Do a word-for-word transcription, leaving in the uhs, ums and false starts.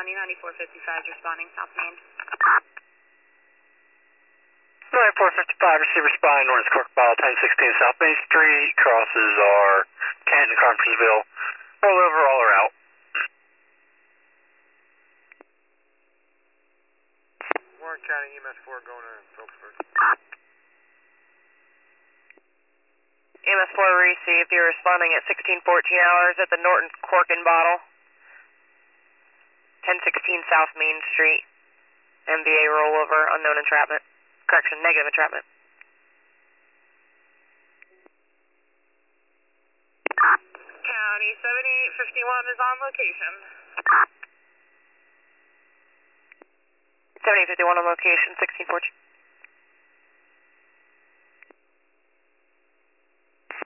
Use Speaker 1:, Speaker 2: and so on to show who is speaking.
Speaker 1: County, ninety-four fifty-five responding South Main.
Speaker 2: ninety-four fifty-five, receive responding North Cork Mile ten sixteen South Main Street. Crosses are Canton, Carpentersville. Roll over, all are out.
Speaker 3: Warren County E M S four going to Phillipsburg.
Speaker 4: E M S four received. You're responding at sixteen fourteen hours at the Norton Cork and Bottle. ten sixteen South Main Street. M B A rollover, unknown entrapment. Correction, negative entrapment.
Speaker 1: County seventy-eight fifty-one is on location.
Speaker 4: seventy-eight fifty-one on location, sixteen fourteen.